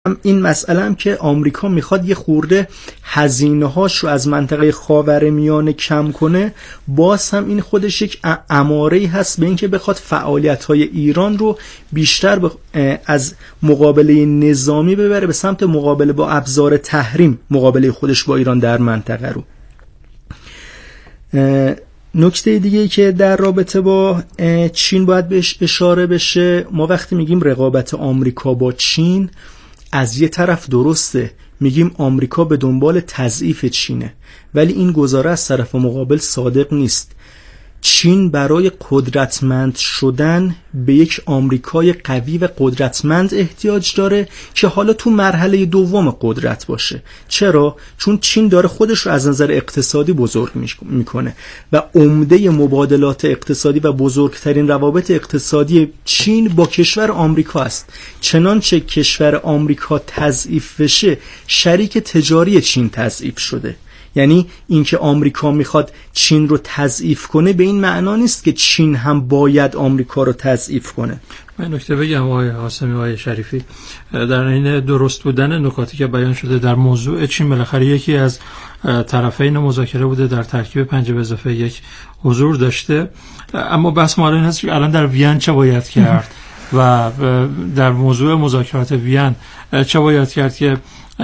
این مسئله هم که آمریکا میخواد یه خورده هزینه‌هاش رو از منطقه خاورمیانه کم کنه، باز هم این خودش یک اماره‌ای هست به اینکه بخواد فعالیت‌های ایران رو بیشتر از مقابله نظامی ببره به سمت مقابله با ابزار تحریم، مقابله خودش با ایران در منطقه رو. نکته دیگه‌ای که در رابطه با چین باید بهش اشاره بشه، ما وقتی میگیم رقابت آمریکا با چین، از یه طرف درسته میگیم آمریکا به دنبال تضعیف چینه، ولی این گزاره از طرف مقابل صادق نیست. چین برای قدرتمند شدن به یک آمریکای قوی و قدرتمند احتیاج داره که حالا تو مرحله دوم قدرت باشه. چرا؟ چون چین داره خودش رو از نظر اقتصادی بزرگ میکنه و عمده مبادلات اقتصادی و بزرگترین روابط اقتصادی چین با کشور آمریکا است. چنانچه کشور آمریکا تضعیف بشه، شریک تجاری چین تضعیف شده. یعنی اینکه آمریکا میخواد چین رو تضعیف کنه به این معنا نیست که چین هم باید آمریکا رو تضعیف کنه. من نکته بگم آقای قاسمی، آقای شریفی، در این درست بودن نکاتی که بیان شده در موضوع چین، بالاخره یکی از طرفین مذاکره بوده، در ترکیب 5+1 حضور داشته، اما بحث ما این هست که الان در وین چه باید کرد و در موضوع مذاکرات وین چه باید کرد که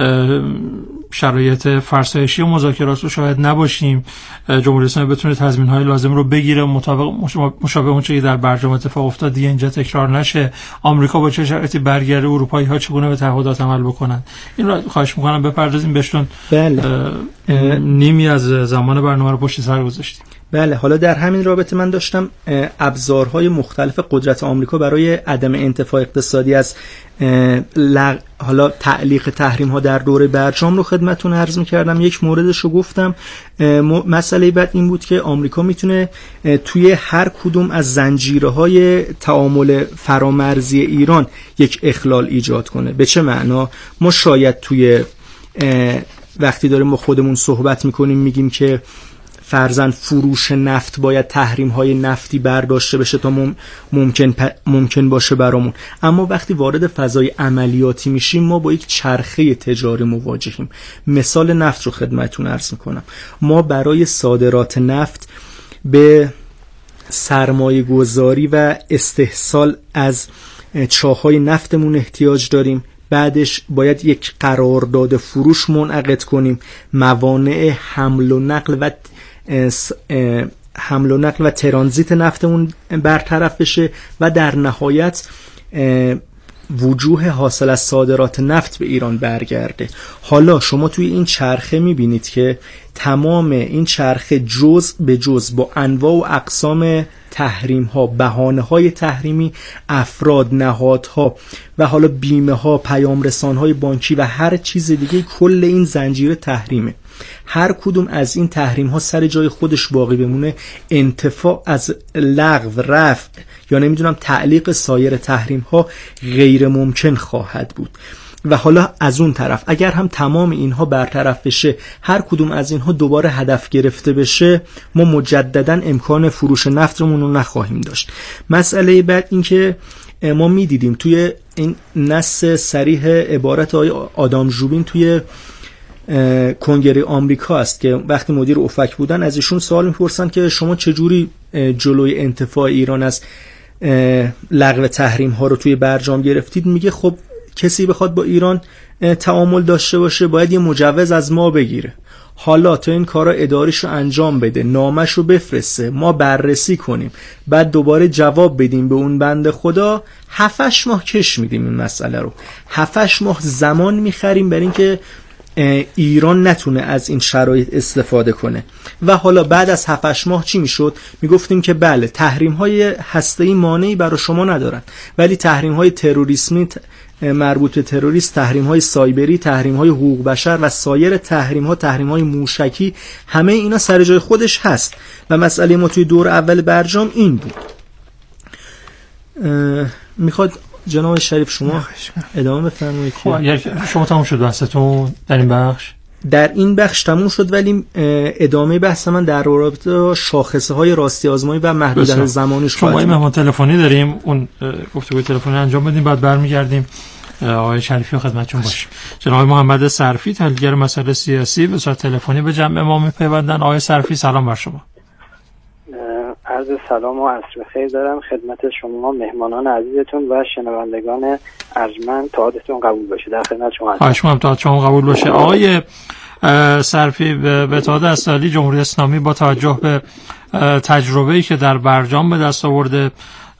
شرایط فرسایشی مذاکرات رو شاید نباشیم، جمهوری اسلامی بتونه تضمین‌های لازم رو بگیره مشابه اون چیزی در برجام اتفاق افتاد دیگه اینجا تکرار نشه، آمریکا با چه شرایطی برگرده، اروپایی‌ها چگونه به تعهدات عمل بکنن. این رو خواهش می‌کنم بپردازیم بهشون. نیمی از زمان برنامه رو پشت سر گذاشتیم. بله، حالا در همین رابطه من داشتم ابزارهای مختلف قدرت آمریکا برای عدم انتفاع اقتصادی از حالا تعلیق تحریم ها در دوره برجام رو خدمتتون عرض می‌کردم. یک موردش رو گفتم. مسئله بعد این بود که آمریکا میتونه توی هر کدوم از زنجیرهای تعامل فرامرزی ایران یک اخلال ایجاد کنه. به چه معنا؟ ما شاید توی وقتی داریم با خودمون صحبت میکنیم میگیم که فرضاً فروش نفت باید تحریم‌های نفتی برداشته بشه تا ممکن باشه برامون، اما وقتی وارد فضای عملیاتی میشیم ما با یک چرخه تجاری مواجهیم. مثال نفت رو خدمتتون عرض میکنم. ما برای صادرات نفت به سرمایه گذاری و استحصال از چاه‌های نفتمون احتیاج داریم. بعدش باید یک قرارداد فروش منعقد کنیم، موانع حمل و نقل و ترانزیت نفتمون برطرف بشه و در نهایت وجوه حاصل از صادرات نفت به ایران برگرده. حالا شما توی این چرخه میبینید که تمام این چرخه جزء به جزء با انواع و اقسام تحریم ها، بهانه های تحریمی، افراد، نهادها و حالا بیمه ها، پیام رسان های بانکی و هر چیز دیگه، کل این زنجیره تحریمه. هر کدوم از این تحریم ها سر جای خودش باقی بمونه، انتفاع از لغو، رفع یا نمیدونم تعلیق سایر تحریم ها غیر ممکن خواهد بود. و حالا از اون طرف اگر هم تمام اینها برطرف بشه، هر کدوم از اینها دوباره هدف گرفته بشه، ما مجددا امکان فروش نفتمون رو نخواهیم داشت. مسئله بعد این که ما میدیدیم توی این نص صریح عبارت آقای آدام ژوبین توی کنگره آمریکا است که وقتی مدیر اوپک بودن از ایشون سوال میپرسن که شما چجوری جلوی انتفاع ایران از لغو تحریم ها رو توی برجام گرفتید؟ میگه خب کسی بخواد با ایران تعامل داشته باشه باید یه مجوز از ما بگیره. حالا تا این کارا اداریش رو انجام بده، نامش رو بفرسته، ما بررسی کنیم، بعد دوباره جواب بدیم به اون بنده خدا، 7-8 ماه کش میدیم این مسئله رو. 7-8 ماه زمان میخریم برای اینکه ایران نتونه از این شرایط استفاده کنه. و حالا بعد از 7-8 ماه چی میشد؟ میگفتیم که بله، تحریم‌های هسته‌ای مانعی برای شما ندارن، ولی تحریم‌های تروریسمی مربوط به تروریست، تحریم‌های سایبری، تحریم‌های حقوق بشر و سایر تحریم‌ها، تحریم‌های موشکی، همه اینا سر جای خودش هست. و مسئله ما توی دور اول برجام این بود. میخواد جناب شریف شما ادامه بفرمایید. شما تموم شد بحثتون در این بخش؟ در این بخش تموم شد، ولی ادامه بحث من در رابطه با شاخصه‌های راستی آزمایی و محدودیت زمانیش خواهد. شما مهمان تلفنی داریم، اون گفتگوی تلفنی انجام بدیم بعد برمیگردیم آقای شریفی خدمتتون باشیم. جناب محمد صرفی تحلیلگر مسائل سیاسی به صورت تلفنی به جمع ما میپیوندن. آقای صرفی سلام بر شما. عرض سلام و عصر بخیر دارم خدمت شما مهمانان عزیزتون و شنوندگان ارجمند. تعادتون قبول باشه. در خدمت شما هستم. خواهش می‌کنم تعادت شما قبول باشه. آقای صرفی، به تعادت اسلالی جمهوری اسلامی با توجه به تجربه‌ای که در برجام به دست آورده،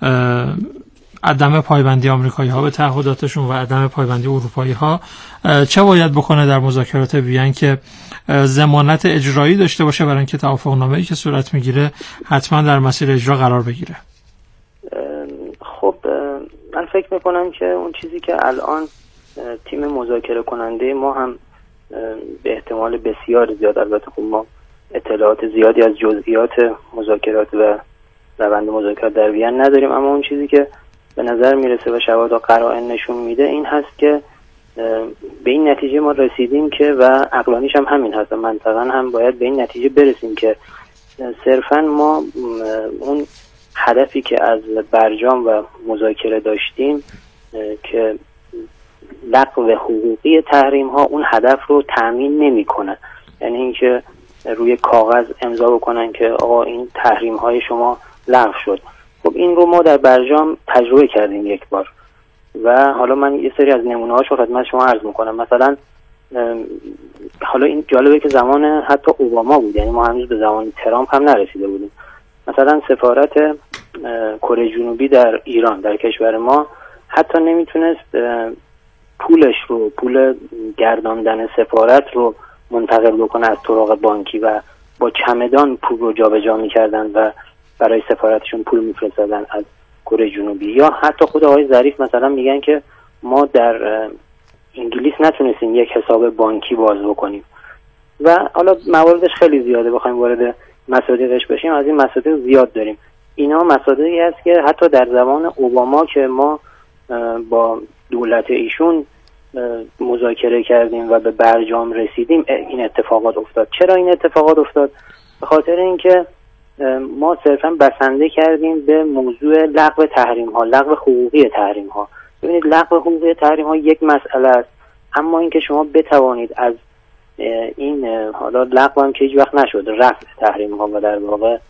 عدم پایبندی آمریکایی‌ها به تعهداتشون و عدم پایبندی اروپایی‌ها، چه باید بکنه در مذاکرات وین که ضمانت اجرایی داشته باشه برای اینکه توافقنامه‌ای که صورت میگیره حتما در مسیر اجرا قرار بگیره؟ خب من فکر میکنم که اون چیزی که الان تیم مذاکره کننده ما هم به احتمال بسیار زیاد، البته خب ما اطلاعات زیادی از جزئیات مذاکرات و روند مذاکرات در وین نداریم، اما اون چیزی که به نظر میرسه و شواهد و قرائن نشون میده این هست که به این نتیجه ما رسیدیم که، و عقلانیش هم همین هست، منطقاً هم باید به این نتیجه برسیم که صرفاً ما اون هدفی که از برجام و مذاکره داشتیم که لغو حقوقی تحریم ها، اون هدف رو تأمین نمی‌کنه. یعنی اینکه روی کاغذ امضا بکنن که آقا این تحریم های شما لغو شد. خب این رو ما در برجام تجربه کردیم یک بار و حالا من یه سری از نمونه‌هاشو خدمت شما عرض می‌کنم. مثلا حالا این جالبه که زمان حتی اوباما بود، یعنی ما هنوز به زمان ترامپ هم نرسیده بودیم. مثلا سفارت کره جنوبی در ایران، در کشور ما، حتی نمیتونست پول گرداندن سفارت رو منتقل بکنه از طرق بانکی و با چمدان پول رو جابجا می‌کردن و برای سفارتشون پول می‌فرستادن از کره جنوبی. یا حتی خود آقای ظریف مثلا میگن که ما در انگلیس نتونستیم یک حساب بانکی باز بکنیم و حالا مواردش خیلی زیاده، بخوایم وارد مصادیقش بشیم از این مصادیق زیاد داریم. اینا مصادیقی است که حتی در زمان اوباما که ما با دولت ایشون مذاکره کردیم و به برجام رسیدیم این اتفاقات افتاد. چرا این اتفاقات افتاد؟ به خاطر اینکه ما صرفا بسنده کردیم به موضوع لغو تحریم ها، لغو حقوقی تحریم ها. ببینید لغو حقوقی تحریم ها یک مسئله است، اما اینکه شما بتوانید از این حالا لغو هم که هیچ وقت نشد، رفع تحریم ها و در واقع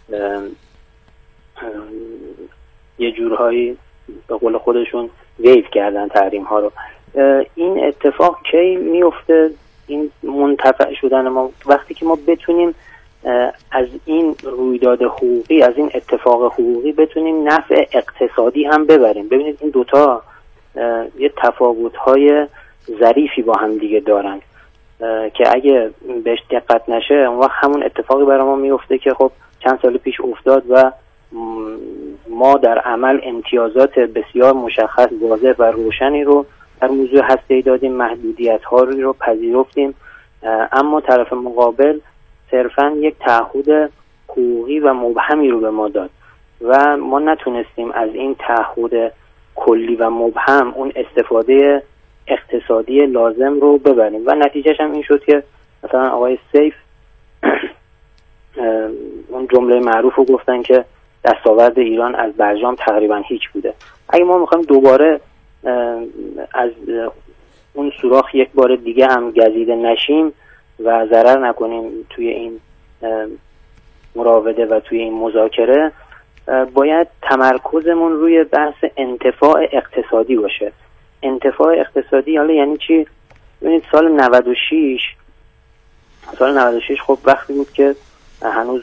یه جورهایی به قول خودشون ویو کردن تحریم ها رو. این اتفاق کی میفته؟ این منتفع شدن ما وقتی که ما بتونیم از این رویداد حقوقی، از این اتفاق حقوقی بتونیم نفع اقتصادی هم ببریم. ببینید این دوتا یه تفاوت‌های ظریفی با هم دیگه دارن که اگه بهش دقت نشه اون وقت همون اتفاقی برای ما میفته که خب چند سال پیش افتاد و ما در عمل امتیازات بسیار مشخص، واضح و روشنی رو در موضوع هسته‌ای دادیم، محدودیت‌ها رو پذیرفتیم، اما طرف مقابل صرفاً یک تعهد حقوقی و مبهمی رو به ما داد و ما نتونستیم از این تعهد کلی و مبهم اون استفاده اقتصادی لازم رو ببریم و نتیجهش هم این شد که مثلا آقای سیف اون جمله معروف رو گفتن که دستاورد ایران از برجام تقریبا هیچ بوده. اگه ما میخوایم دوباره از اون سوراخ یک بار دیگه هم گزیده نشیم و ضرر نکنیم توی این مراوده و توی این مذاکره، باید تمرکزمون روی بحث انتفاع اقتصادی باشه. انتفاع اقتصادی حالا یعنی چی؟ ببینید سال 96 خب وقتی بود که هنوز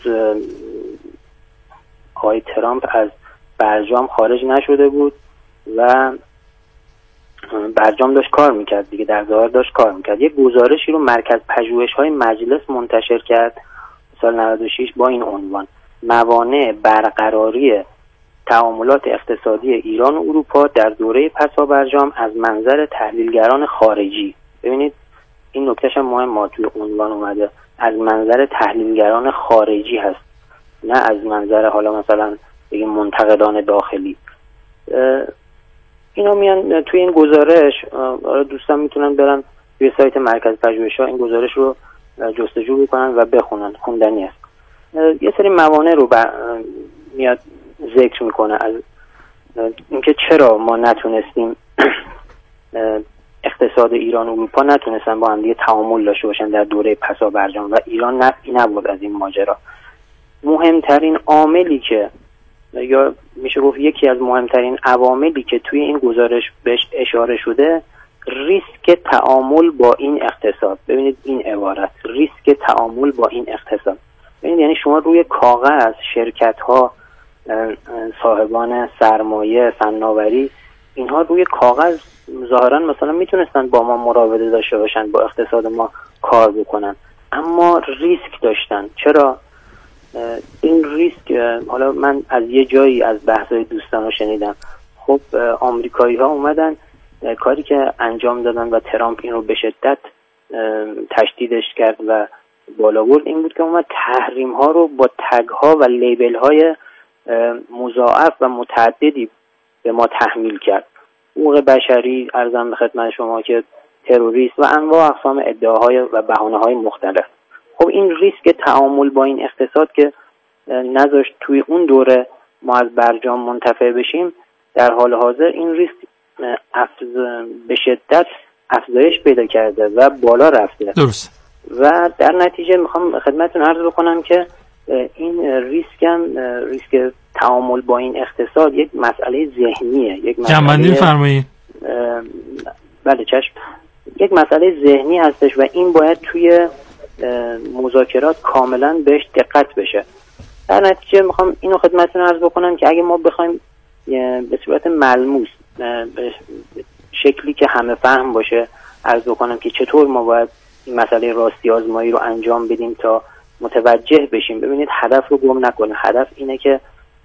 آقای ترامپ از برجام خارج نشده بود و برجام داشت کار میکرد دیگه، در ظاهر داشت کار میکرد. یک گزارشی رو مرکز پژوهش‌های مجلس منتشر کرد سال 96 با این عنوان: موانع برقراری تعاملات اقتصادی ایران و اروپا در دوره پسا برجام از منظر تحلیلگران خارجی. ببینید این نکتهش هم مهم، توی عنوان اومده از منظر تحلیلگران خارجی هست، نه از منظر حالا مثلا بگیم منتقدان داخلی. اینا میان توی این گزارش، دوستان میتونن برن توی سایت مرکز پژوهش‌ها این گزارش رو جستجو بکنن و بخونن، خوندنی است. یه سری موانع رو میاد ذکر میکنه از اینکه چرا ما نتونستیم اقتصاد ایران و اروپا نتونستن با هم دیگه تعامل داشته باشن در دوره پسا برجام و ایران نفعی نبرد از این ماجرا. مهمترین عاملی که یا میشه گفت یکی از مهمترین عواملی که توی این گزارش بهش اشاره شده، ریسک تعامل با این اقتصاد. ببینید این عبارت، ریسک تعامل با این اقتصاد. ببینید یعنی شما روی کاغذ شرکت‌ها، صاحبان سرمایه، فناوری، اینها روی کاغذ ظاهرا مثلا میتونستن با ما مراوده داشته باشن، با اقتصاد ما کار بکنن، اما ریسک داشتن. چرا؟ این ریسک، حالا من از یه جایی از بحث‌های دوستانو شنیدم، خب آمریکایی‌ها اومدن کاری که انجام دادن و ترامپ این رو به شدت تشدیدش کرد و بالا برد، این بود که اومد تحریم‌ها رو با تگ‌ها و لیبل‌های مضاعف و متعددی به ما تحمیل کرد. حقوق بشری، عرضم به خدمت شما که تروریست و انواع اقسام ادعاهای و بهانه‌های مختلف. خب این ریسک تعامل با این اقتصاد که نذاشت توی اون دوره ما از برجام منتفع بشیم، در حال حاضر این ریسک به شدت افزایش پیدا کرده و بالا رفته. درست. و در نتیجه میخوام خدمتتون عرض بکنم که این ریسک تعامل با این اقتصاد یک مسئله ذهنیه، یک مسئله فرمایید. بله چشم. یک مسئله ذهنی هستش و این باید توی مذاکرات کاملا بهش دقت بشه. در نتیجه میخوام اینو خدمتتون عرض بکنم که اگه ما بخوایم به صورت ملموس، به شکلی که همه فهم باشه عرض بکنم که چطور ما باید این مسئله راستی آزمایی رو انجام بدیم تا متوجه بشیم. ببینید هدف رو گم نکنه. هدف اینه که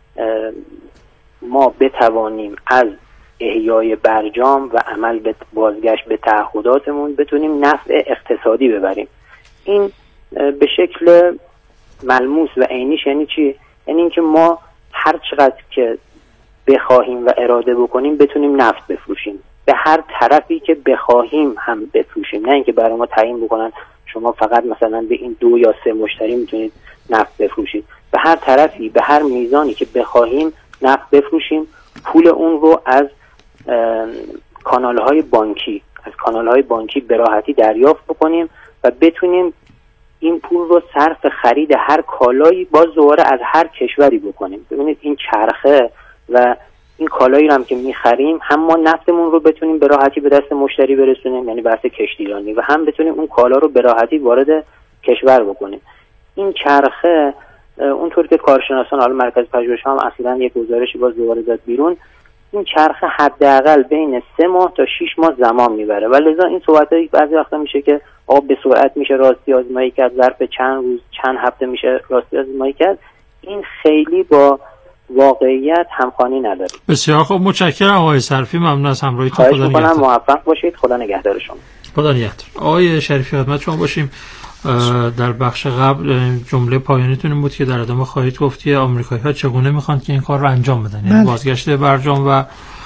ما بتوانیم از احیای برجام و عمل به بازگشت به تعهداتمون بتونیم نفع اقتصادی ببریم. این به شکل ملموس و عینیش یعنی چی؟ یعنی اینکه ما هر چقدر که بخواهیم و اراده بکنیم بتونیم نفت بفروشیم، به هر طرفی که بخواهیم هم بفروشیم، نه اینکه برای ما تعیین بکنن شما فقط مثلا به این 2 یا 3 مشتری میتونید نفت بفروشید. به هر طرفی، به هر میزانی که بخواهیم نفت بفروشیم، پول اون رو از کانال‌های بانکی به راحتی دریافت بکنیم و بتونیم این پول رو صرف خرید هر کالایی باز دوباره از هر کشوری بکنیم. ببینید این چرخه و این کالایی رو هم که میخریم، هم ما نفتمون رو بتونیم به راحتی به دست مشتری برسونیم، یعنی بحث کشتیرانی، و هم بتونیم اون کالا رو به راحتی وارد کشور بکنیم. این چرخه اونطور که کارشناسان، حالا مرکز پژوهش‌ها هم اصلا یک گزارشی باز دوباره داد بیرون، این چرخه حداقل بین 3 ماه تا 6 ماه زمان میبره و لذا این صحبتایی بعضی وقتا میشه که به سرعت میشه راستی آزمایی کرد، ظرف چند روز چند هفته میشه راستی آزمایی کرد. این خیلی با واقعیت همخوانی نداره. بسیار خوب، متشکرم آقای صرفی، ممنون از همراهیتون. خدا نگهدار. موفق باشید. خدا نگهدار شما. خدا نگهدار. آقای شریفی خدمت شما باشیم. در بخش قبل جمله پایانیتون این بود که در ادامه خواهید گفت که آمریکایی‌ها چگونه میخوان که این کار رو انجام بدن، یعنی بازگشت برجام و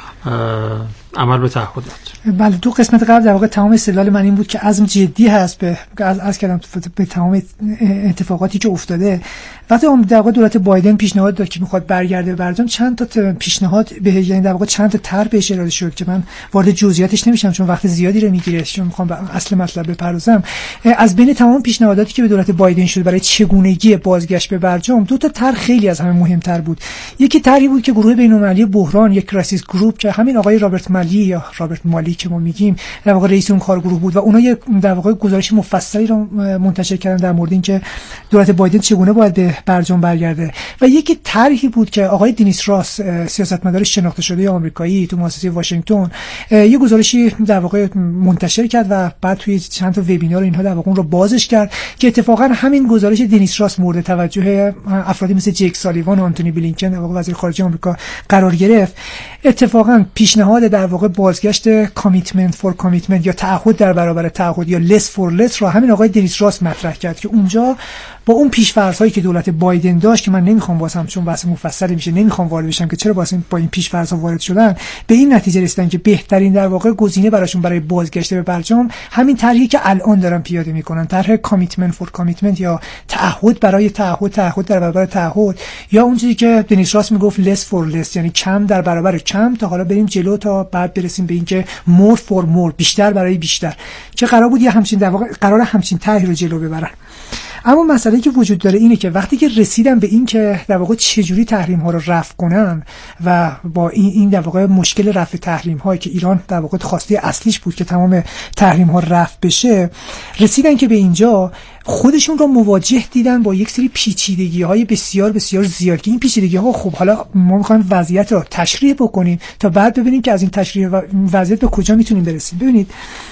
عمل به تعهدات. بله، 2 قسمت قبل در واقع تمام استدلال من این بود که عزم جدی هست از کردم به تمام اتفاقاتی که افتاده. وقتی در واقع دولت بایدن پیشنهاد داد که میخواد برگرده برجام، چند تا پیشنهاد یعنی در واقع چند تا طرح بهش ارائه شد که من وارد جزئیاتش نمیشم چون وقت زیادی رو میگیره، چون میخوام به اصل مطلب بپردازم. از بین تمام پیشنهاداتی که به دولت بایدن شد برای چگونگی بازگشت به برجام، 2 تا طرح خیلی از همه مهمتر بود. یکی طرحی بود که گروه بین‌المللی بحران، یک کرایسیس گروپ که همین آقای رابرت مالی یا رابرت مالی که ما میگیم در واقع رئیس اون کارگروه بود و اونا یک در واقع گزارش مفصلی رو منتشر کردن در مورد اینکه دولت بایدن چگونه باید به برجام برگرده. و یکی طرحی بود که آقای دنیس راس، سیاستمدار شناخته شده آمریکایی تو مؤسسه واشنگتن، یه گزارشی در واقع منتشر کرد و بعد توی چند تا وبینار اینها در واقع اون رو بازش کرد که اتفاقا همین گزارش دنیس راس مورد توجه افرادی مثل جیک سالیوان و آنتونی بلینکن در واقع وزیر خارجه آمریکا قرار گرفت. اتفاقا پیشنهاد در واقع بازگشت کامیتمنت فور کامیتمنت یا تعهد در برابر تعهد یا لس فور لس را همین آقای دنیس راس مطرح کرد که اونجا با اون پیش‌فرض‌هایی که دولت دولت بایدن داشت که من نمیخوام واسم چون بحث مفصلی میشه نمیخوام وارد بشم که چرا با این پیش‌فرض‌ها وارد شدن، به این نتیجه رسیدن که بهترین در واقع گزینه براشون برای بازگشت به برجام همین طرحی که الان دارن پیاده میکنن، طرح کامیتمنت فور کامیتمنت یا تعهد برای تعهد در برابر تعهد، یا اون چیزی که دنیس راس میگفت less for less، یعنی کم در برابر کم تا حالا بریم جلو تا بعد برسیم به اینکه more for more، بیشتر برای بیشتر، که قرار بود یه همچین در واقع قرار همچین طرحی رو جلو ببرن. اما مسئله‌ای که وجود داره اینه که وقتی که رسیدن به این که در واقع چجوری تحریم ها رو رفع کنن و با این در واقع مشکل رفع تحریم هایی که ایران در واقع خواسته اصلیش بود که تمام تحریم ها رفع بشه، رسیدن که به اینجا خودشون رو مواجه دیدن با یک سری پیچیدگی های بسیار بسیار زیاد که این پیچیدگی ها خب حالا ما میخوایم وضعیت رو تشریح بکنیم تا بعد ببینیم که از این تشریح وضعیت به کجا میتونیم برسیم. ببینید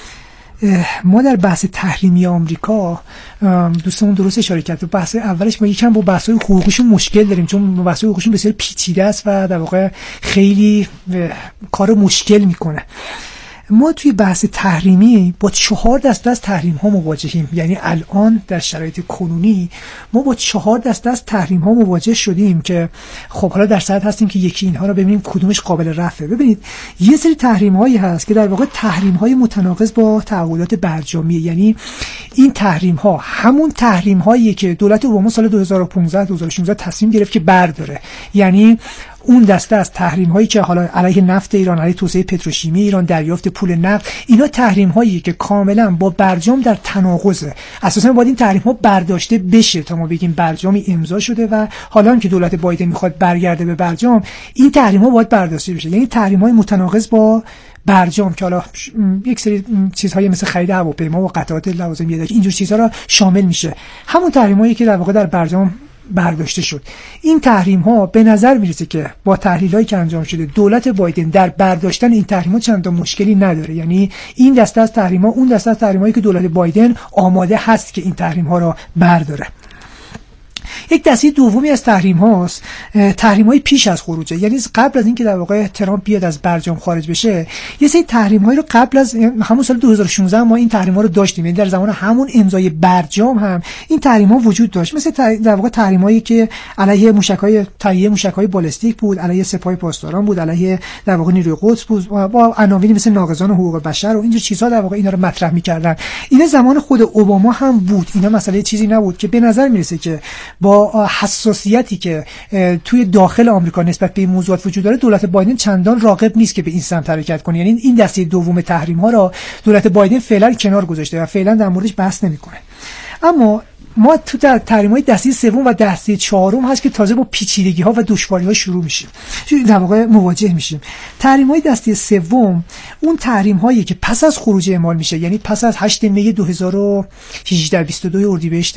ما در بحث تحریمی آمریکا دوستمون درست اشاره کرد، تو بحث اولش ما یکم با بحث‌های حقوقیشون مشکل داریم چون بحث‌های حقوقیشون بسیار پیچیده است و در واقع خیلی کارو مشکل میکنه. ما توی بحث تحریمی با 4 دسته از تحریم ها مواجهیم، یعنی الان در شرایط کنونی ما با 4 دسته از تحریم ها مواجه شدیم که خب حالا در صدد هستیم که یکی اینها رو ببینیم کدومش قابل رفعه. ببینید یه سری تحریم هایی هست که در واقع تحریم های متناقض با تعهدات برجامیه، یعنی این تحریم ها همون تحریم هایی که دولت اوباما سال 2015 2016 تصمیم گرفت که برداره، یعنی اون دسته از تحریم هایی که حالا علیه نفت ایران، علیه توسعه پتروشیمی ایران، دریافت پول نفت، اینا تحریم هایی که کاملا با برجام در تناقضه. اساسا باید این تحریم ها برداشته بشه تا ما بگیم برجامی امضا شده و حالا که دولت بایدن میخواد برگرده به برجام این تحریم ها باید برداشته بشه، یعنی تحریم های متناقض با برجام که حالا یک سری چیزهای مثل خرید هواپیما و قطعات لوازم یدکی اینجور چیزها را شامل میشه، همون تحریمایی که در واقع در برجام برداشته شد. این تحریم ها به نظر میرسه که با تحلیل هایی که انجام شده دولت بایدن در برداشتن این تحریم ها چندان مشکلی نداره، یعنی این دسته از تحریم ها اون دسته از تحریم هایی که دولت بایدن آماده هست که این تحریم ها را برداره. یک دسته دومی از تحریم هاست تحریم های پیش از خروجه، یعنی قبل از اینکه در واقع ترامپ بیاد از برجام خارج بشه یه سری تحریم هایی رو قبل از همون سال 2016 ما این تحریم ها رو داشتیم، یعنی در زمان همون امضای برجام هم این تحریم ها وجود داشت، مثل در واقع تحریم هایی که علیه موشک های بالستیک بود، علیه سپاه پاسداران بود، علیه در واقع نیروی قدس بود، با عناوینی مثل ناقضان حقوق بشر و اینجور چیزها در واقع اینا رو مطرح می‌کردن. اینا زمان خود اوباما هم بود، اینا مسئله چیزی نبود که به نظر میرسه که با حساسیتی که توی داخل آمریکا نسبت به این موضوعات وجود داره دولت بایدن چندان راغب نیست که به این سمت حرکت کنه، یعنی این دسته دوم تحریم ها را دولت بایدن فعلا کنار گذاشته و فعلا در موردش بحث نمیکنه. اما ما تو در تحریم‌های دسته سوم و دسته چهارم هست که تازه با پیچیدگی‌ها و دشواری‌ها شروع میشیم، در واقع مواجه میشیم. تحریم‌های دسته سوم اون تحریم‌هایی که پس از خروج اعمال میشه، یعنی پس از 8 می 2018 22 اردیبهشت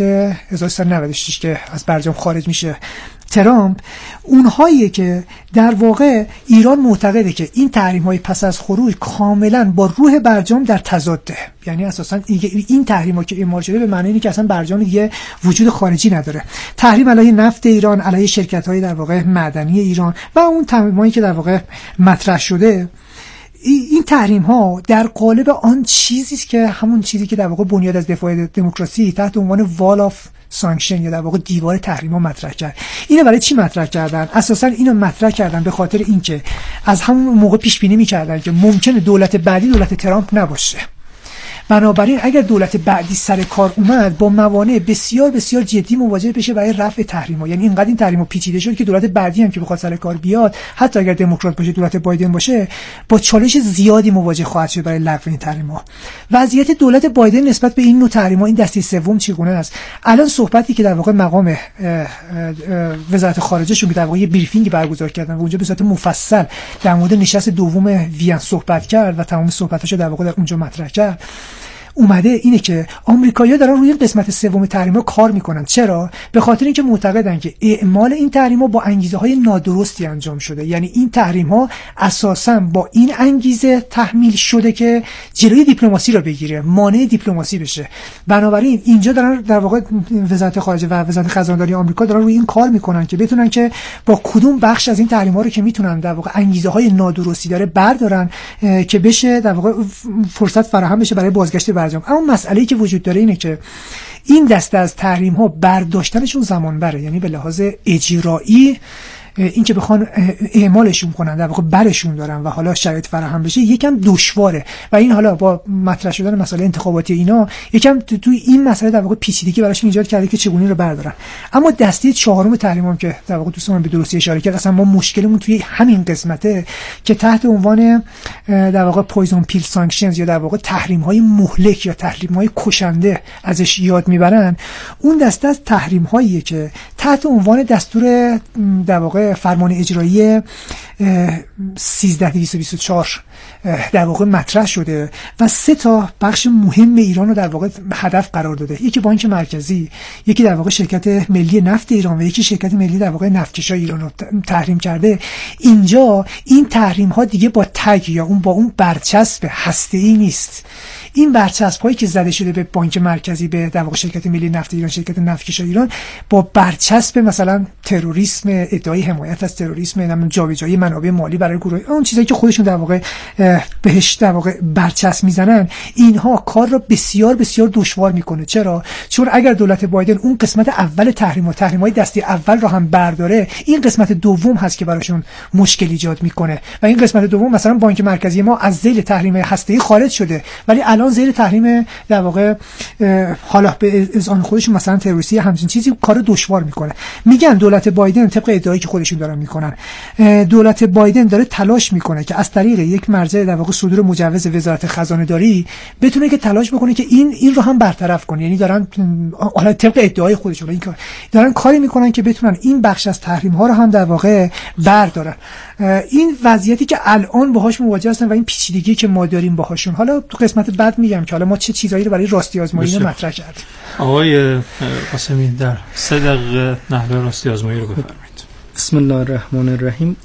1396 که از برجام خارج میشه ترامپ، اونهایی که در واقع ایران معتقده که این تحریم‌های پس از خروج کاملا با روح برجام در تضاده، یعنی اساسا این تحریم‌ها که اعمال شده به معنی اینه که اصلا برجام دیگه وجود خارجی نداره. تحریم علیه نفت ایران، علیه شرکت‌های در واقع معدنی ایران و اون تحریم‌هایی که در واقع مطرح شده، این تحریم ها در قالب آن چیزی است که همون چیزی که در واقع بنیاد از دفاع دموکراسی تحت عنوان وال آف سانکشن یا در واقع دیوار تحریم ها مطرح کرد. اینو برای چی مطرح کردن؟ اساسا اینو مطرح کردن به خاطر اینکه از همون موقع پیش بینی می‌کردن که ممکنه دولت بعدی دولت ترامپ نباشه. بنابراین اگر دولت بعدی سر کار اومد با موانع بسیار بسیار جدی مواجه بشه برای رفع تحریم‌ها، یعنی اینقدر این تحریم‌ها پیچیده شد که دولت بعدی هم که بخواد سر کار بیاد، حتی اگر دموکرات باشه دولت بایدن باشه، با چالش زیادی مواجه خواهد شد برای لغو این تحریم‌ها. وضعیت دولت بایدن نسبت به این نوع تحریم‌ها این دسته سوم چگونه است؟ الان صحبتی که در واقع مقام وزارت خارجه شون که در واقع یه بریفینگ برگزار کردن و اونجا به صورت مفصل در مورد نشست دوم وین صحبت کرد و تمام صحبتاشو در واقع در اونجا مطرح کرد، اومده اینه که آمریکایی‌ها دارن روی قسمت سوم تحریم‌ها کار میکنن. چرا؟ به خاطر اینکه معتقدن که اعمال این تحریم‌ها با انگیزه‌های نادرستی انجام شده، یعنی این تحریم‌ها اساساً با این انگیزه تحمیل شده که جلوی دیپلماسی رو بگیره، مانع دیپلماسی بشه. بنابراین اینجا دارن در واقع وزارت خارجه و وزارت خزانداری آمریکا دارن روی این کار میکنن که بتونن که با کدوم بخش از این تحریم‌ها رو که میتونن در واقع انگیزه‌های نادرستی داره بردارن که بشه در واقع فرصت فراهم بشه برای بازگشت برجام. اما مسئله‌ای که وجود داره اینه که این دسته از تحریم ها برداشتنشون زمان بره، یعنی به لحاظ اجرایی این که بخوان اعمالشون کنن در واقع برشون دارن و حالا شرایط فراهم بشه یکم دشواره و این حالا با مطرح شدن مسئله انتخاباتی اینا یکم توی این مسئله در واقع پیچیدگی براشون ایجاد کرده که چگونه رو بردارن. اما دسته چهارم تحریمام که در واقع دوستان به درستی اشاره کرد، اصلا ما مشکلمون توی همین قسمته که تحت عنوان در واقع پویزن پیل سانکشنز یا در واقع تحریم‌های مهلک یا تحریم‌های کشنده ازش یاد میبرن، اون دسته از تحریم‌هاییه که تحت عنوان دستور در واقع فرمان اجرایی 13224 در واقع مطرح شده و 3 تا بخش مهم ایران رو در واقع هدف قرار داده. یکی بانک مرکزی، یکی در واقع شرکت ملی نفت ایران و یکی شرکت ملی در واقع نفتکشی ایران رو تحریم کرده. اینجا این تحریم ها دیگه با تگ یا با اون برچسب هسته‌ای نیست. این برچسب‌هایی که زده شده به بانک مرکزی، به در واقع شرکت ملی نفت ایران، شرکت نفتکشی ایران، با برچسب مثلا تروریسم، ادعای حمایت از تروریسم، جابجایی منابع مالی برای گروه، اون چیزایی که خودشون در واقع بهش در واقع برچسب میزنن، اینها کار را بسیار بسیار دشوار میکنه. چرا؟ چون اگر دولت بایدن اون قسمت اول تحریم‌های دسته اول رو هم برداره، این قسمت دوم هست که براشون مشکل ایجاد میکنه و این قسمت دوم مثلا بانک مرکزی ما از ذیل تحریم هسته‌ای خارج شده ولی الان زیر تحریم در واقع حالا به اذعان خودشون مثلا تروریستی همچین چیزی کار دشوار میکنه. میگن دولت بایدن طبق ادعایی که خودشون دارن میکنن، دولت بایدن داره تلاش میکنه که از طریق یک مرجع در واقع صدور مجوز وزارت خزانه داری بتونه که تلاش بکنه که این رو هم برطرف کنه. یعنی دارن حالا طبق ادعای خودشون این کار دارن کاری میکنن که بتونن این بخش از تحریم ها رو هم در واقع بردارن. این وضعیتی که الان باهاش مواجه هستن و این پیچیدگی که ما داریم باهاشون، حالا تو قسمت بعد میگم که حالا ما چه چیزایی رو برای راستی آزمایی مطرح کردیم. آقای قاسمی در 3 دقیقه نحوه راستی آزمایی رو بفرمایید. بسم الله الرحمن الرحیم.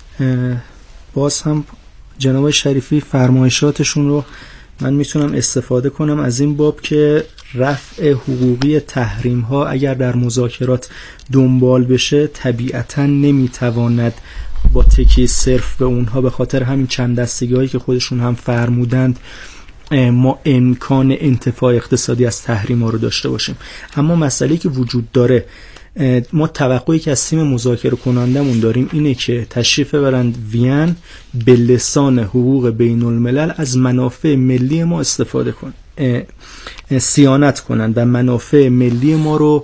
باز هم جناب شریفی فرمایشاتشون رو من میتونم استفاده کنم از این باب که رفع حقوقی تحریم ها اگر در مذاکرات دنبال بشه طبیعتا نمیتواند با تکیه صرف به اونها، به خاطر همین چند دستگی هایی که خودشون هم فرمودند ما امکان انتفاع اقتصادی از تحریم ها رو داشته باشیم. اما مسئله که وجود داره، ما توقعی که از تیم مذاکره کنندمون داریم اینه که تشریف برند وین به لسان حقوق بین الملل از منافع ملی ما استفاده کنن، صیانت کنن و منافع ملی ما رو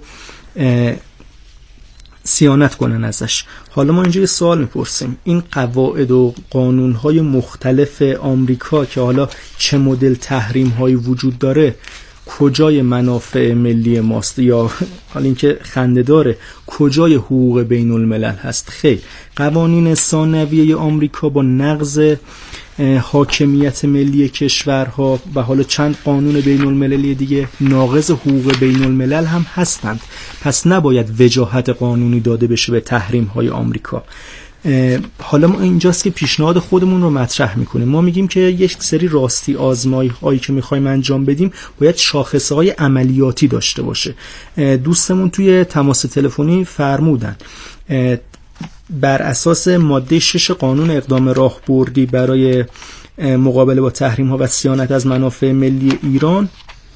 صیانت کنن ازش. حالا ما اینجا یه سوال میپرسیم، این قواعد و قانونهای مختلف آمریکا که حالا چه مدل تحریم‌هایی وجود داره کجای منافع ملی ماست؟ یا حالا اینکه خنده داره کجای حقوق بین الملل هست؟ خیر، قوانین ثانویه آمریکا با نقض حاکمیت ملی کشورها و حالا چند قانون بین المللی دیگه ناقض حقوق بین الملل هم هستند. پس نباید وجاهت قانونی داده بشه به تحریم های آمریکا. حالا ما اینجاست که پیشنهاد خودمون رو مطرح میکنیم. ما میگیم که یک سری راستی آزمایی هایی که میخوایم انجام بدیم باید شاخصه های عملیاتی داشته باشه. دوستمون توی تماس تلفنی فرمودن بر اساس ماده 6 قانون اقدام راهبردی برای مقابله با تحریم ها و صیانت از منافع ملی ایران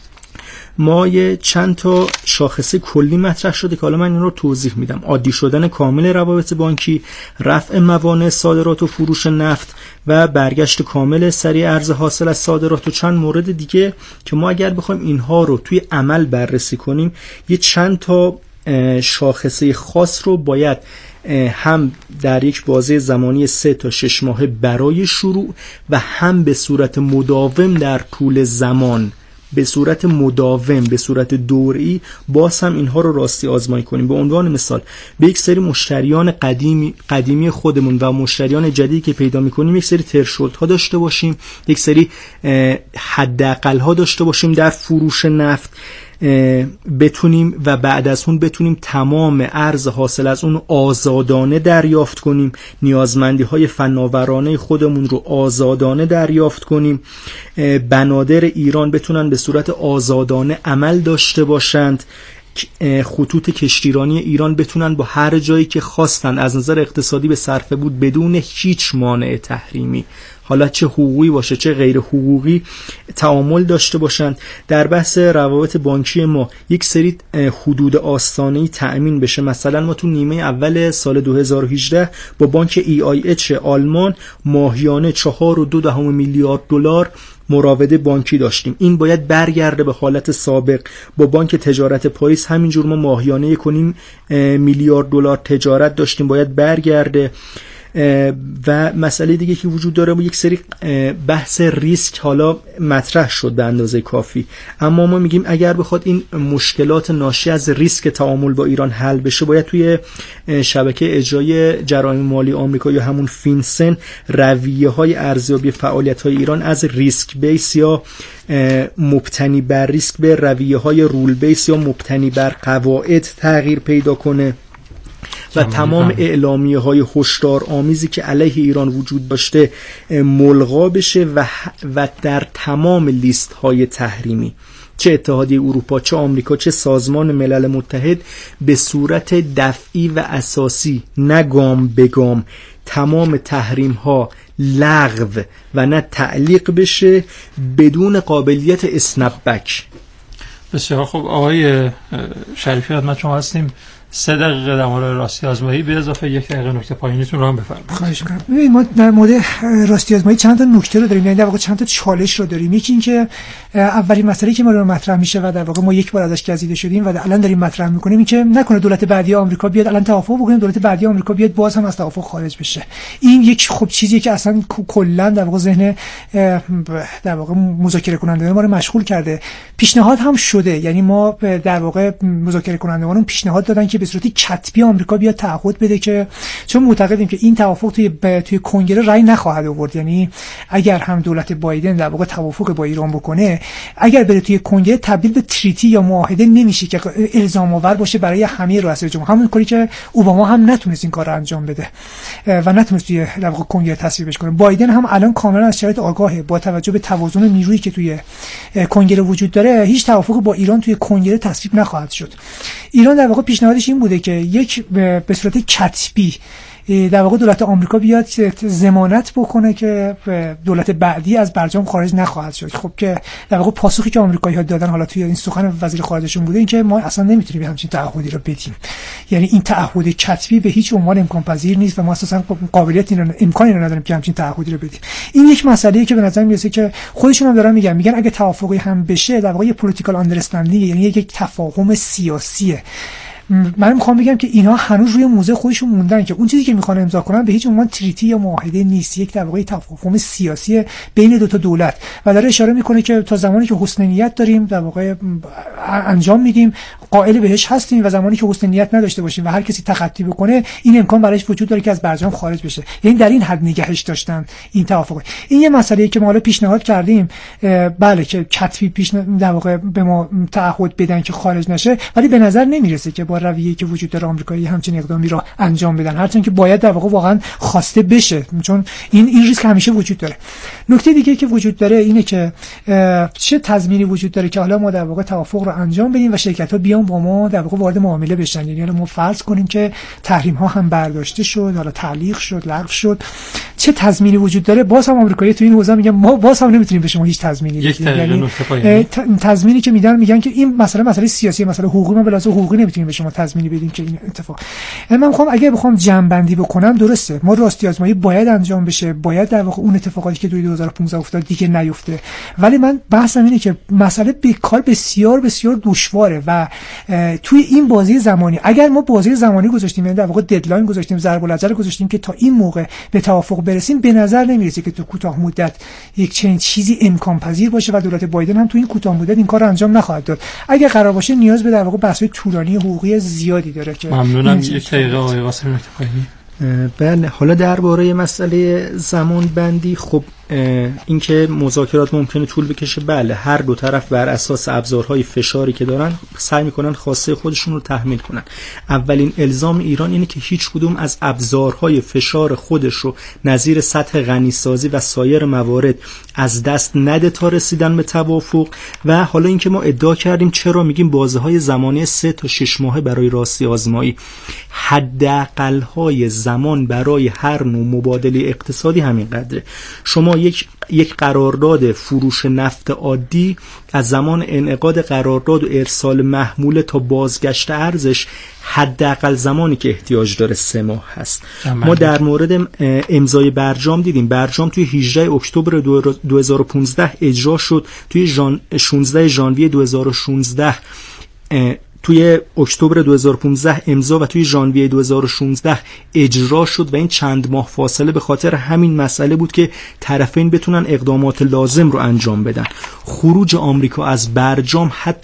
ما یه چند تا شاخصه کلی مطرح شده که حالا من این رو توضیح میدم. عادی شدن کامل روابط بانکی، رفع موانع صادرات و فروش نفت و برگشت کامل سریع ارز حاصل از صادرات و چند مورد دیگه که ما اگر بخوایم اینها رو توی عمل بررسی کنیم یه چند تا شاخصه خاص رو باید هم در یک بازه زمانی 3 تا 6 ماهه برای شروع و هم به صورت مداوم در طول زمان، به صورت مداوم، به صورت دوره‌ای باز هم اینها رو راستی آزمایی کنیم. به عنوان مثال به یک سری مشتریان قدیمی خودمون و مشتریان جدیدی که پیدا می‌کنیم یک سری ترشولد ها داشته باشیم، یک سری حداقل ها داشته باشیم در فروش نفت، بتونیم و بعد از اون بتونیم تمام ارز حاصل از اون آزادانه دریافت کنیم، نیازمندی های فناورانه خودمون رو آزادانه دریافت کنیم، بنادر ایران بتونن به صورت آزادانه عمل داشته باشند، خطوط کشتیرانی ایران بتونن با هر جایی که خواستن از نظر اقتصادی به صرفه بود بدون هیچ مانع تحریمی حالا چه حقوقی باشه چه غیر حقوقی تعامل داشته باشند. در بحث روابط بانکی ما یک سری حدود آستانه‌ای تأمین بشه. مثلا ما تو نیمه اول سال 2018 با بانک EIH آلمان ماهیانه 4.2 میلیارد دلار مراوده بانکی داشتیم. این باید برگرده به حالت سابق. با بانک تجارت پاریس همینجور ما ماهیانه 1.5 میلیارد دلار تجارت داشتیم، باید برگرده. و مسئله دیگه که وجود داره با یک سری بحث ریسک حالا مطرح شد به اندازه کافی، اما ما میگیم اگر بخواد این مشکلات ناشی از ریسک تعامل با ایران حل بشه، باید توی شبکه اجرای جرایم مالی آمریکا یا همون فینسن رویه‌های ارزیابی فعالیت‌های ایران از ریسک بیس یا مبتنی بر ریسک به رویه‌های رول بیس یا مبتنی بر قواعد تغییر پیدا کنه و تمام اعلامیه‌های هشدار آمیزی که علیه ایران وجود داشته ملغا بشه و در تمام لیست‌های تحریمی، چه اتحادیه اروپا، چه آمریکا، چه سازمان ملل متحد، به صورت دفعی و اساسی، نه گام به گام، تمام تحریم‌ها لغو و نه تعلیق بشه بدون قابلیت اسنپ بک. بسیار خوب. آقای شریفی خدمت شما هستیم. 3 دقیقه در مورد راستی آزمایی به اضافه 1 دقیقه نکته پایینیتون رو هم بفرمایید. خواهش می‌کنم. ببینید ما در مورد راستی آزمایی چند تا نکته رو داریم، یعنی در واقع چند تا چالش رو داریم. یکی این که اولین مسئله که ما رو مطرح میشه و در واقع ما یک بار ازش گزیده شدیم و الان داریم مطرح می‌کنیم، این که نکنه دولت بعدی آمریکا بیاد الان توافق بکنیم، دولت بعدی آمریکا بیاد باز هم از توافق خارج بشه. این یک خب چیزیه که اصلا کلا در واقع ذهن در واقع مذاکره کنندگان ما رو مشغول کرده. پیشنهاد هم شده، یعنی ما در واقع مذاکره کنندگان پیشنهاد دادن که به صورت کتبی آمریکا بیاد تعهد بده که چون معتقدیم که این توافق توی کنگره رأی نخواهد آورد، یعنی اگر هم دولت بایدن در واقع توافق با ایران بکنه، اگر بره توی کنگره تبدیل به تریتی یا معاهده نمیشه که الزام آور باشه برای همه رؤسای جمهور، همون کاری که اوباما هم نتونست این کار رو انجام بده و نتونست توی در واقع کنگره تصویبش کنه. بایدن هم الان کاملا از شرایط آگاهه، با توجه به توازن نیرویی که توی کنگره وجود داره هیچ توافق با ایران توی کنگره تصویب نخواهد شد. ایران در واقع پیشنهادش این بوده که یک به صورت کتبی در واقع دولت آمریکا بیاد ضمانت بکنه که دولت بعدی از برجام خارج نخواهد شد. خب که در واقع پاسخی که آمریکایی‌ها دادن حالا توی این سخن وزیر خارجهشون بوده این که ما اصلا نمیتونیم همچین تعهدی رو بدیم، یعنی این تعهد کتبی به هیچ عنوان امکان پذیر نیست و ما اساسا قابلیت امکانی رو نداریم که همچین تعهدی رو بدیم. این یک مسئله‌ای که به نظر میاد که خودشون هم دارن میگن اگه توافقی هم بشه در واقع یه پولیتیکال آندرستندینگ، یعنی یک تفاهم سیاسیه. من میخوام بگم که اینا هنوز روی موزه خودشون موندن که اون چیزی که میخوان امضا کنن به هیچ عنوان تریتی یا معاهده نیست، یک در واقع تفاهم سیاسی بین دو تا دولت و داره اشاره میکنه که تا زمانی که حسن نیت داریم در واقع انجام میدیم، قائل بهش هستیم و زمانی که حسن نیت نداشته باشیم و هر کسی تخطی بکنه این امکان برایش وجود داره که از برجام خارج بشه. یعنی در این حد نگهش داشتن این توافق. این یه مسئله‌ای که ما حالا پیشنهاد کردیم، بله که کتبی در واقع به ما تعهد بدن که خارج نشه، ولی به نظر نمیرسه که با رویه‌ای که وجود داره آمریکایی همچین اقدامی را انجام بدن، هرچند که باید در واقع واقعا خواسته بشه، چون این ریسک همیشه وجود داره. نکته دیگه که وجود داره اینه که چه تضمینی وجود داره که حالا ما در واقع توافق رو انجام بدیم و شرکت‌ها بیان با ما در واقع وارد معامله بشن. یعنی ما فرض کنیم که تحریم‌ها هم برداشته شد، حالا تعلیق شد، لغو شد، چه تضمینی وجود داره؟ باز هم آمریکایی تو این حوزه میگن ما باز هم نمیتونیم به شما هیچ تضمینی بدیم. یعنی تضمینی که میگن که این مسئله سیاسی، مسئله حقوقی، ما بلازم حقوقی نمیتونیم به شما تضمینی بدیم که این اتفاق. من اگه بخوام جمع‌بندی بکنم، درسته ما راستی آزمایی باید انجام بشه، باید در واقع اون اتفاقاتی که 2015 افتاد دیگه نیفته، ولی من بحثم اینه که مسئله کار بسیار بسیار دشواره و توی این بازی زمانی اگر ما بازی زمانی گذاشتیم، یعنی در واقع ددلاین گذاشتیم، ضرب الاجل گذاشتیم که تا این موقع به توافق برسیم، به نظر نمیرسه که تو کوتاه مدت یک چنین چیزی امکان پذیر باشه و دولت بایدن هم تو این کوتاه مدت این کار رو انجام نخواهد داد. اگر قرار باشه نیاز به در واقع بحث‌های طولانی حقوقی زیادی داره که ممنونم. یک دقیقه آقای قاسمی نکته پایینی. بله، حالا درباره مسئله زمان بندی، خب اینکه مذاکرات ممکنه طول بکشه، بله هر دو طرف بر اساس ابزارهای فشاری که دارن سعی میکنن خواسته خودشون رو تحمیل کنن. اولین الزام ایران اینه که هیچ کدوم از ابزارهای فشار خودش رو نظیر سطح غنیسازی و سایر موارد از دست نده تا رسیدن به توافق. و حالا اینکه ما ادعا کردیم چرا میگیم بازه‌های زمانی 3 تا 6 ماهه برای راستی آزمایی، حداقل‌های زمان برای هر نوع مبادله اقتصادی همین قدره. شما یک قرارداد فروش نفت عادی از زمان انعقاد قرارداد و ارسال محموله تا بازگشت ارزش حداقل زمانی که احتیاج داره 3 ماه هست. ما در مورد امضای برجام دیدیم، برجام توی 18 اکتبر 2015 اجرا شد، توی 16 ژانویه 2016 توی اکتبر 2015 امضا و توی ژانویه 2016 اجرا شد و این چند ماه فاصله به خاطر همین مسئله بود که طرفین بتونن اقدامات لازم رو انجام بدن. خروج آمریکا از برجام حتی